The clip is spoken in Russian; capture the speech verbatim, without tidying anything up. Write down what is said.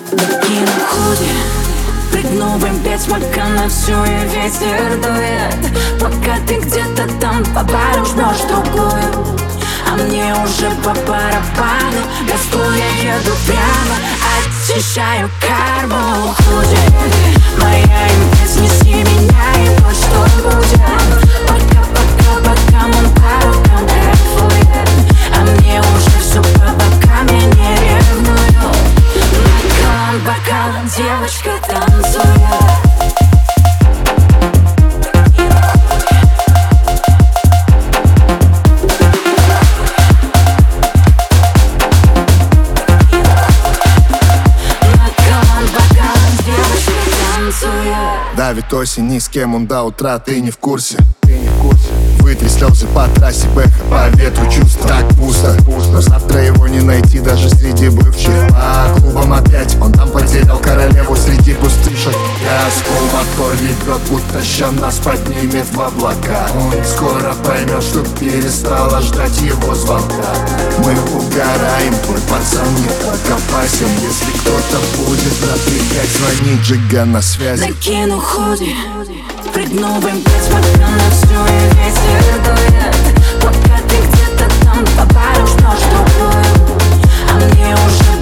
Накину худи, прыгну в эм пять, пока на всю и ветер дует. Пока ты где-то там по бару жмешь другую, а мне уже по барабану. Газую, я еду прямо, очищаю карму. Худи, моя эм пять, неси меня и будь что будет. Пока, пока, пока мон по рукам кайфует, а мне уже все по бокам, я не ревную. Бокалом, бокалом девочка танцует. Давит осень, ни с кем он до утра, ты не в курсе. Вытри слезы по трассе, бэха, по ветру чувства. Так пусто, но завтра его не найти даже среди бывших. По клубам опять, он там потерял королеву среди пустышек. Газпол мотор ревет, будто ща нас поднимет в облака. Он скоро поймет, что перестала ждать его звонка. Мы угораем, твой пацан не так опасен. Если кто-то будет напрягать, звонить, Джига на связи. Накину худи, прыгну в эм пять, пока на всю и ветер дует. Пока ты где-то там по бару жмешь другую, а мне уже